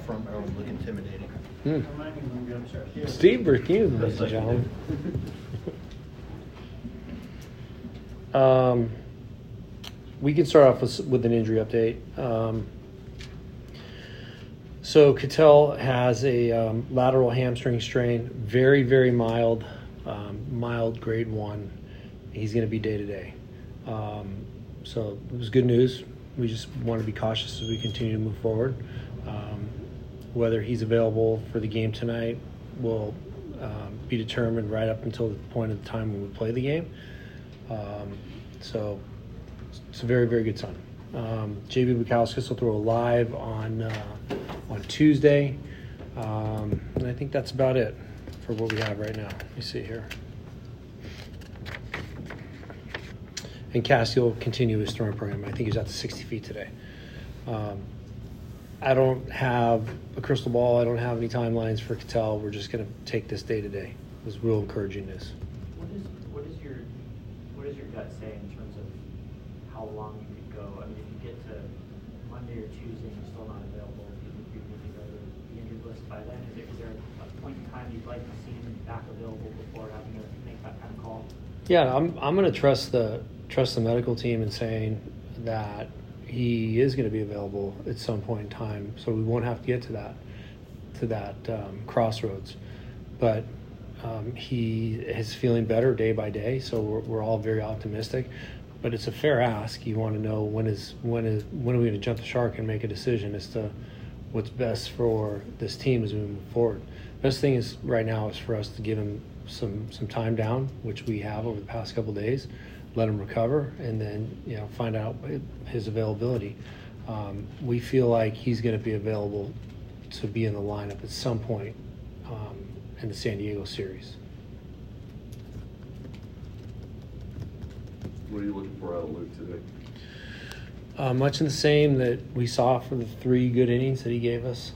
front row and look intimidating. Steve Berthune, ladies and gentlemen. We can start off with an injury update. So Cattell has a lateral hamstring strain, very, very mild, mild grade 1. He's going to be day-to-day. So it was good news. We just want to be cautious as we continue to move forward. Whether he's available for the game tonight will be determined right up until the point of the time when we play the game. So it's a very, very good sign. J.B. Bukowskis will throw live on Tuesday. And I think that's about it for what we have right now. Let me see here. And Cassie will continue his throwing program. I think he's at the 60 feet today. I don't have a crystal ball. I don't have any timelines for Cattell. We're just going to take this day to day. It was real encouraging news. What does your gut say in terms of how long you could go? I mean, if you get to Monday or Tuesday and you're still not available, do you think you're going to go to the injured list by then? Is there a point in time you'd like to see him back available before having to make that kind of call? Yeah, I'm going to trust the medical team in saying that he is going to be available at some point in time, so we won't have to get to that crossroads. But he is feeling better day by day, so we're all very optimistic. But it's a fair ask. You want to know when are we going to jump the shark and make a decision as to what's best for this team as we move forward. Best thing is right now is for us to give him some time down, which we have over the past couple of days. Let him recover, and then find out his availability. We feel like he's going to be available to be in the lineup at some point in the San Diego series. What are you looking for out of Luke today? Much in the same that we saw for the 3 good innings that he gave us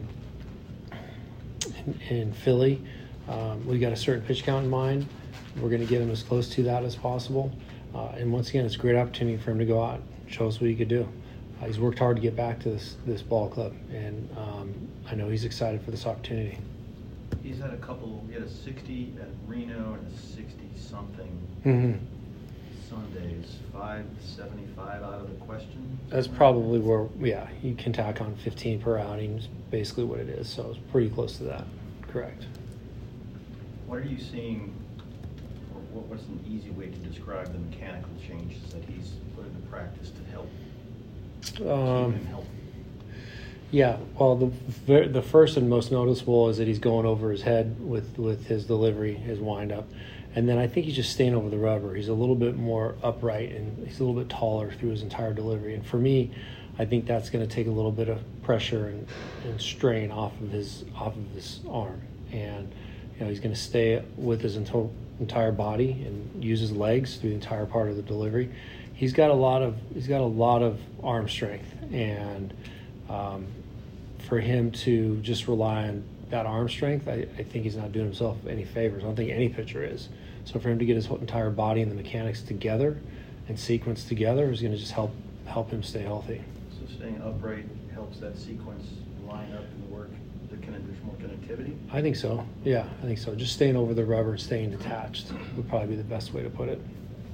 in Philly. We got a certain pitch count in mind. We're going to get him as close to that as possible. And once again, it's a great opportunity for him to go out and show us what he could do. He's worked hard to get back to this ball club, and I know he's excited for this opportunity. He's had he had a 60 at Reno and a 60-something Sundays, 575 out of the question. That's probably where, you can tack on 15 per outing, is basically what it is. So it's pretty close to that. Correct. What are you seeing, or what's an easy way to describe the mechanical changes that he's put into practice to help keep him healthy? Yeah, well, the first and most noticeable is that he's going over his head with his delivery, his windup. And then I think he's just staying over the rubber. He's a little bit more upright, and he's a little bit taller through his entire delivery. And for me, I think that's going to take a little bit of pressure and strain off of his arm. And he's going to stay with his entire body and use his legs through the entire part of the delivery. He's got a lot of arm strength, and for him to just rely on that arm strength, I think he's not doing himself any favors. I don't think any pitcher is. So for him to get his whole entire body and the mechanics together and sequence together is going to just help him stay healthy. So staying upright helps that sequence line up and work. There's more connectivity? I think so. Yeah, I think so. Just staying over the rubber and staying detached would probably be the best way to put it.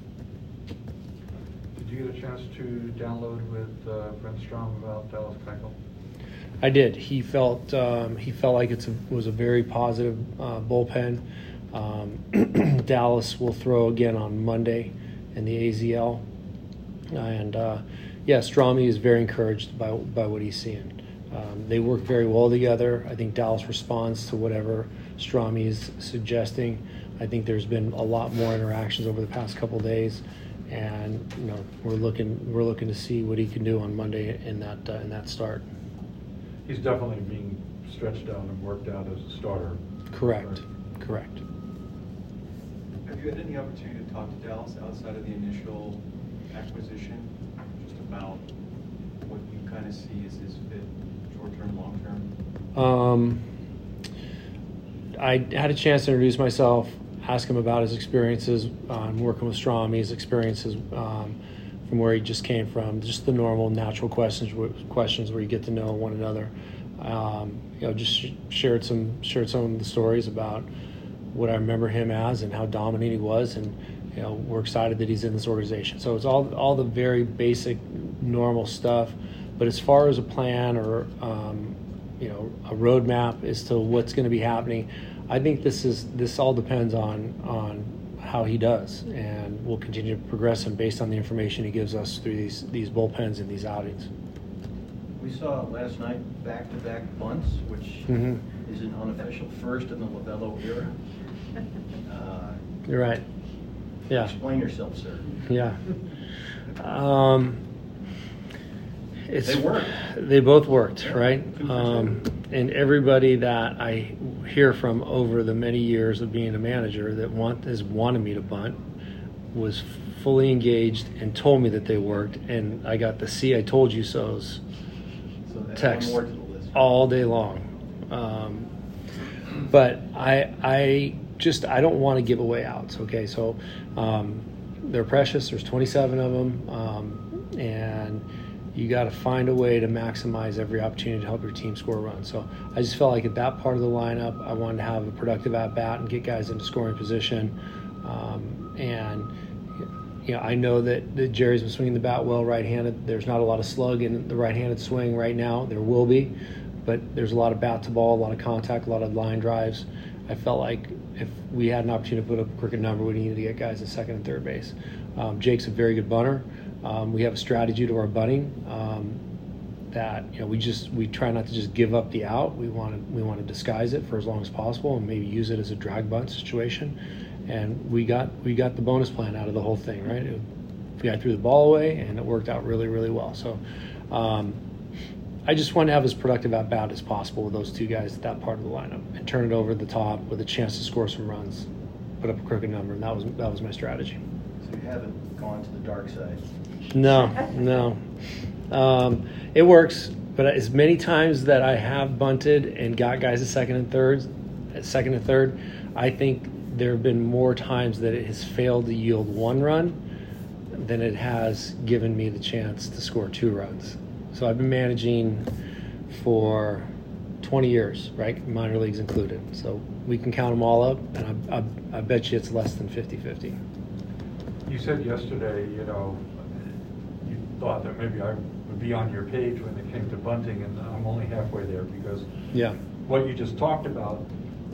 Did you get a chance to download with Brent Strom about Dallas Keuchel? I did. He felt like it was a very positive bullpen. Dallas will throw again on Monday in the AZL, and Stromy is very encouraged by what he's seeing. They work very well together. I think Dallas responds to whatever Stromy is suggesting. I think there's been a lot more interactions over the past couple of days, and we're looking to see what he can do on Monday in that start. He's definitely being stretched out and worked out as a starter. Correct. Correct. Have you had any opportunity to talk to Dallas outside of the initial acquisition, just about what you kind of see as his fit, short-term, long-term? I had a chance to introduce myself, ask him about his experiences on working with Strom, his experiences from where he just came from, just the normal, natural questions where you get to know one another. Just shared some of the stories about what I remember him as and how dominant he was, and we're excited that he's in this organization. So it's all the very basic, normal stuff. But as far as a plan or a roadmap as to what's going to be happening, I think this all depends on how he does, and we'll continue to progress him based on the information he gives us through these bullpens and these outings. We saw last night back-to-back bunts, which is an unofficial first in the Lovello era. You're right. Yeah. Explain yourself, sir. Yeah. They worked. They both worked, Yeah, right? 2 for 2. And everybody that I hear from over the many years of being a manager that has wanted me to bunt was fully engaged and told me that they worked, and I got the "see I told you so's" So that's text one more to the list. all day long. But I don't want to give away outs. Okay, so they're precious. There's 27 of them, and you got to find a way to maximize every opportunity to help your team score runs. So I just felt like at that part of the lineup, I wanted to have a productive at-bat and get guys into scoring position. I know that Jerry's been swinging the bat well right-handed. There's not a lot of slug in the right-handed swing right now. There will be, but there's a lot of bat to ball, a lot of contact, a lot of line drives. I felt like if we had an opportunity to put up a crooked number, we needed to get guys at second and third base. Jake's a very good bunter. We have a strategy to our bunting that we try not to just give up the out. We want to disguise it for as long as possible and maybe use it as a drag bunt situation. And we got the bonus plan out of the whole thing, right? We got threw the ball away, and it worked out really, really well. So I just want to have as productive at bat as possible with those two guys at that part of the lineup and turn it over the top with a chance to score some runs, put up a crooked number, and that was my strategy. So you haven't gone to the dark side. No. It works, but as many times that I have bunted and got guys at second and third, I think there have been more times that it has failed to yield one run than it has given me the chance to score 2 runs. So I've been managing for 20 years, right? Minor leagues included. So we can count them all up, and I bet you it's less than 50-50. You said yesterday, you thought that maybe I would be on your page when it came to bunting, and I'm only halfway there because what you just talked about,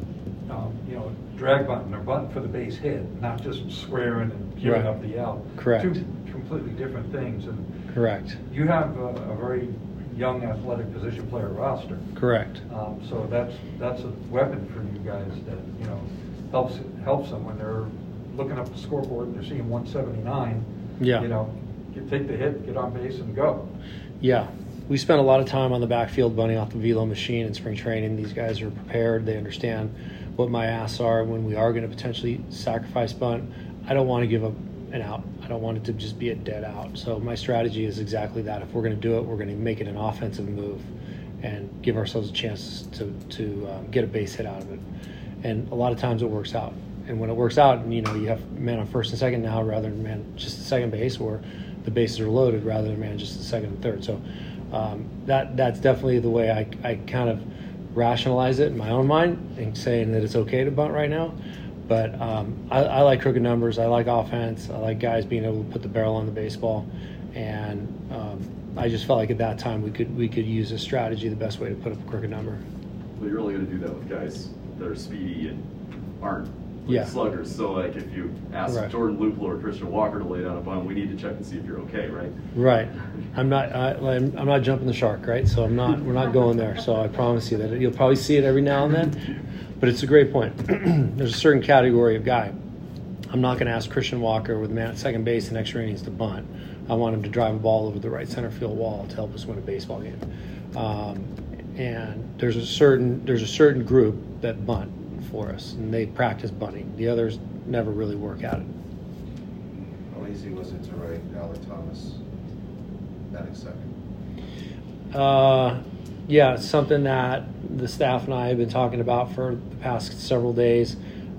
drag bunting or bunting for the base hit, not just squaring and giving up the out. Correct. 2 completely different things. And Correct. You have a very young athletic position player roster. Correct. So that's a weapon for you guys that helps them when they're looking up the scoreboard and they're seeing 179. Yeah. Take the hit, get on base, and go. Yeah. We spent a lot of time on the backfield bunting off the velo machine in spring training. These guys are prepared. They understand what my asks are when we are going to potentially sacrifice bunt. I don't want to give up an out. I don't want it to just be a dead out. So my strategy is exactly that. If we're going to do it, we're going to make it an offensive move and give ourselves a chance to get a base hit out of it. And a lot of times it works out. And when it works out, and you have man on first and second now rather than man just at second base, or the bases are loaded rather than man just at second and third. So that's definitely the way I kind of rationalize it in my own mind and saying that it's okay to bunt right now. But I like crooked numbers. I like offense. I like guys being able to put the barrel on the baseball. And I just felt like at that time we could use a strategy the best way to put up a crooked number. Well, you're only going to do that with guys that are speedy and aren't sluggers. So, like, if you ask Jordan Luplow or Christian Walker to lay down a bunt, we need to check and see if you're okay, right? Right. I'm not jumping the shark, right? So we're not going there. So I promise you that you'll probably see it every now and then. But it's a great point. There's a certain category of guy. I'm not going to ask Christian Walker with a man at second base and extra innings to bunt. I want him to drive a ball over the right center field wall to help us win a baseball game. And there's a certain group that bunt for us, and they practice bunting. The others never really work at it. How easy was it to write Alec Thomas batting second? Yeah, it's something that the staff and I have been talking about for the past several days.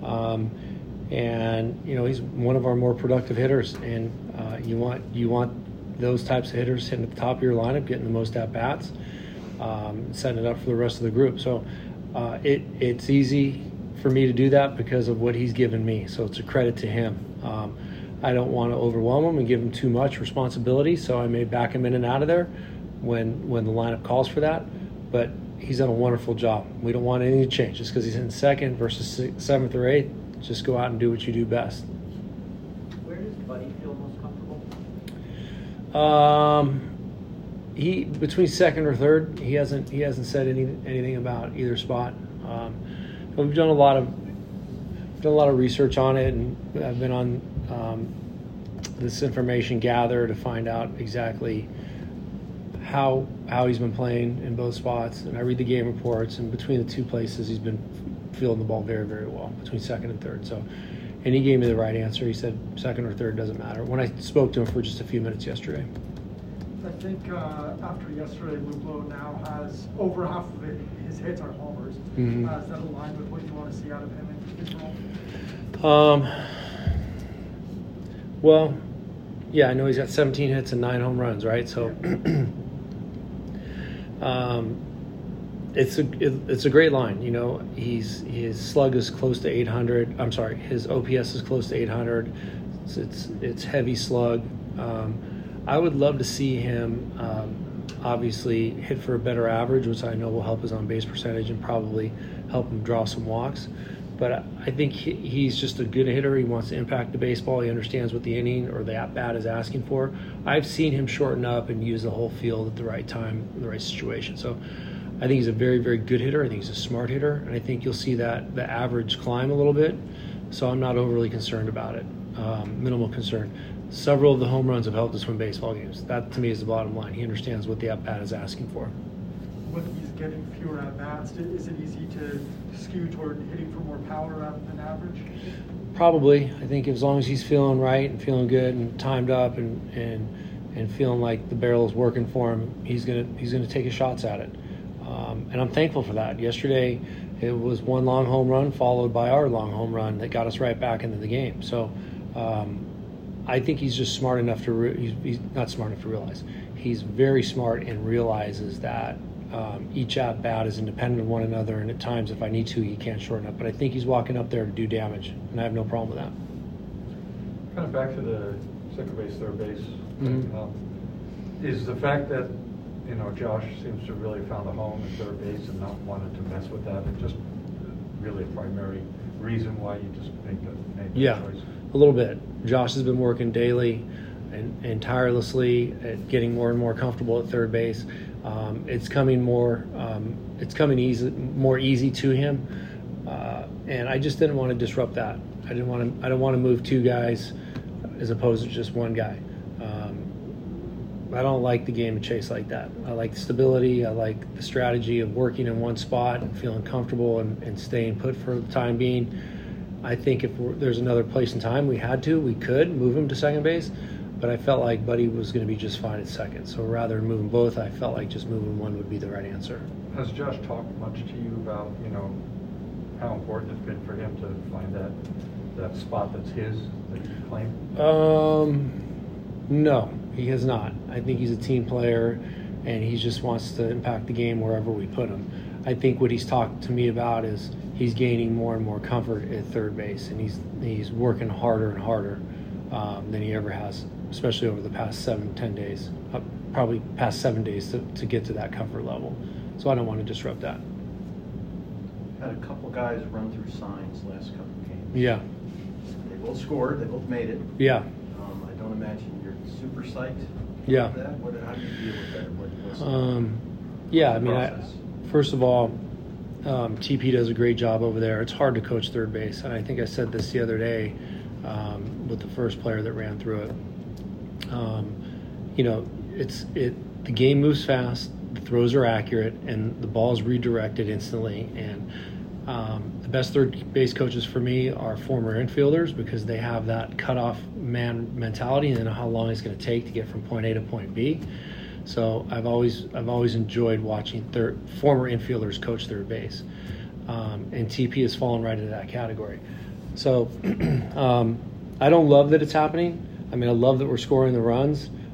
And he's one of our more productive hitters, and you want those types of hitters hitting at the top of your lineup, getting the most at bats. setting it up for the rest of the group. So it's easy for me to do that because of what he's given me. So it's a credit to him. I don't want to overwhelm him and give him too much responsibility, so I may back him in and out of there when the lineup calls for that. But he's done a wonderful job. We don't want anything to change. Just because he's in second versus seventh or eighth, just go out and do what you do best. Where does Buddy feel most comfortable? He between second or third. He hasn't said anything about either spot. We've done a lot of research on it, and I've been on this information gather to find out exactly how he's been playing in both spots. And I read the game reports, and between the two places, he's been fielding the ball very, very well between second and third. So, and he gave me the right answer. He said second or third doesn't matter. When I spoke to him for just a few minutes yesterday. I think after yesterday, Luplow now has over half of his hits are homers. Mm-hmm. Is that aligned with what you want to see out of him in his role? Well, yeah, I know he's got 17 hits and 9 home runs, right? So, it's a great line. You know, his slug is close to 800. I'm sorry, his OPS is close to 800. It's heavy slug. I would love to see him obviously hit for a better average, which I know will help his on-base percentage and probably help him draw some walks. But I think he's just a good hitter. He wants to impact the baseball. He understands what the inning or the at-bat is asking for. I've seen him shorten up and use the whole field at the right time, in the right situation. So I think he's a very, very good hitter. I think he's a smart hitter. And I think you'll see that the average climb a little bit. So I'm not overly concerned about it. Minimal concern. Several of the home runs have helped us win baseball games. That, to me, is the bottom line. He understands what the at-bat is asking for. When he's getting fewer at-bats, is it easy to skew toward hitting for more power rather than average? Probably. I think as long as he's feeling right and feeling good and timed up and feeling like the barrel is working for him, he's gonna take his shots at it. And I'm thankful for that. Yesterday, it was one long home run followed by our long home run that got us right back into the game. So I think he's just smart enough to he's not smart enough to realize. He's very smart and realizes that each at-bat is independent of one another, and at times, if I need to, he can't shorten up. But I think he's walking up there to do damage, and I have no problem with that. Kind of back to the second base, third base. Mm-hmm. Is the fact that, you know, Josh seems to really found a home at third base and not wanted to mess with that, and just really a primary reason why you just made that choice? A little bit. Josh has been working daily and tirelessly at getting more and more comfortable at third base. It's coming more easy to him, and I just didn't want to disrupt that. I don't want to move two guys as opposed to just one guy. I don't like the game of chase like that. I like the stability. I like the strategy of working in one spot and feeling comfortable and staying put for the time being. I think if there's another place and time we could move him to second base, but I felt like Buddy was going to be just fine at second. So rather than moving both, I felt like just moving one would be the right answer. Has Josh talked much to you about, you know, how important it's been for him to find that spot that's his, that you claim? No, he has not. I think he's a team player, and he just wants to impact the game wherever we put him. I think what he's talked to me about is he's gaining more and more comfort at third base, and he's working harder and harder than he ever has, especially over the past 7-10 days, probably past 7 days to get to that comfort level. So I don't want to disrupt that. Had a couple guys run through signs last couple of games. Yeah. They both scored. They both made it. Yeah. I don't imagine you're super psyched. Yeah. About that. How do you deal with that? Yeah. I mean, first of all, TP does a great job over there. It's hard to coach third base, and I think I said this the other day with the first player that ran through it. You know, the game moves fast, the throws are accurate, and the ball's redirected instantly. And the best third base coaches for me are former infielders, because they have that cutoff man mentality and they know how long it's going to take to get from point A to point B. So I've always enjoyed watching former infielders coach third base, and TP has fallen right into that category. So I don't love that it's happening. I mean, I love that we're scoring the runs,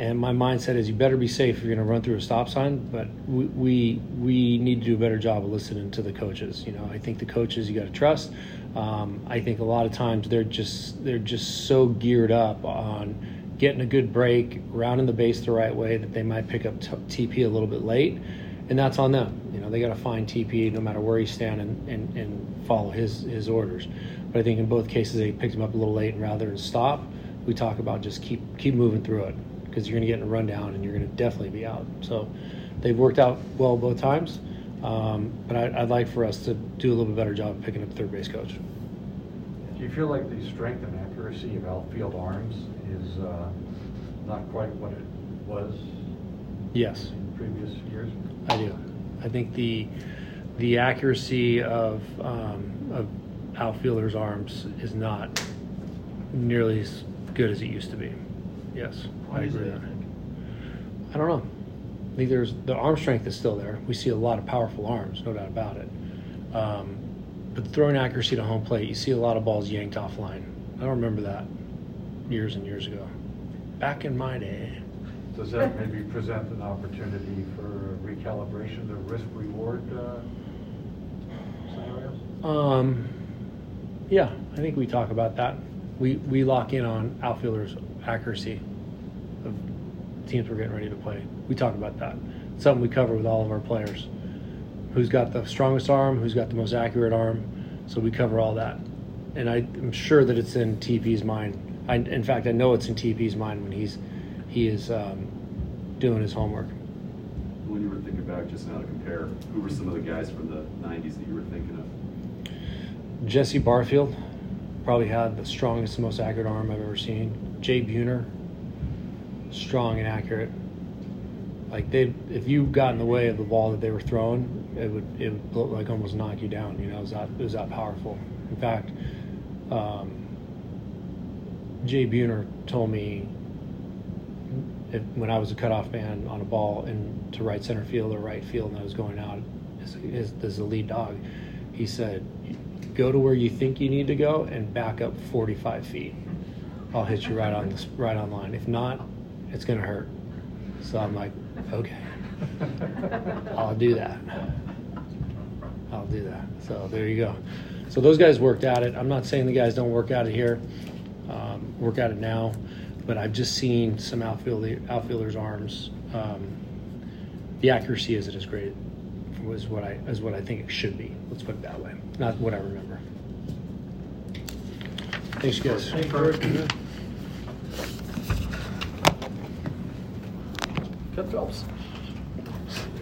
And my mindset is you better be safe if you're going to run through a stop sign, but we need to do a better job of listening to the coaches. You know, I think the coaches you got to trust. I think a lot of times they're just so geared up on getting a good break, rounding the base the right way that they might pick up TP a little bit late, and that's on them. You know, they got to find TP no matter where he's standing and follow his orders. But I think in both cases they picked him up a little late, and rather than stop, we talk about just keep moving through it, because you're going to get in a rundown and you're going to definitely be out. So they've worked out well both times, but I'd like for us to do a little bit better job of picking up the third base coach. Do you feel like the strength and accuracy of outfield arms is not quite what it was? Yes. In previous years? I do. I think the accuracy of outfielders' arms is not nearly as good as it used to be. Yes, I agree with that. I don't know. I think the arm strength is still there. We see a lot of powerful arms, no doubt about it. But throwing accuracy to home plate, you see a lot of balls yanked offline. I don't remember that years and years ago. Back in my day. Does that maybe present an opportunity for recalibration to risk-reward scenarios? Yeah, I think we talk about that. We lock in on outfielders' accuracy of teams we're getting ready to play. We talk about that. It's something we cover with all of our players. Who's got the strongest arm, who's got the most accurate arm. So we cover all that. And I'm sure that it's in TP's mind. In fact, I know it's in TP's mind when he is doing his homework. When you were thinking back just now to compare, who were some of the guys from the 90s that you were thinking of? Jesse Barfield probably had the strongest and most accurate arm I've ever seen. Jay Buhner, strong and accurate. Like if you got in the way of the ball that they were throwing, it would like almost knock you down. You know, it was that powerful. In fact, Jay Buhner told me when I was a cutoff man on a ball to right center field or right field, and I was going out as the lead dog, he said, "Go to where you think you need to go and back up 45 feet. I'll hit you right on line. If not, it's gonna hurt." So I'm like, okay, I'll do that. So there you go. So those guys worked at it. I'm not saying the guys don't work at it here, work at it now, but I've just seen some outfielders' arms. The accuracy isn't as great as what I think it should be. Let's put it that way. Not what I remember. Thanks, guys. Thanks, Bert. Cut Phelps.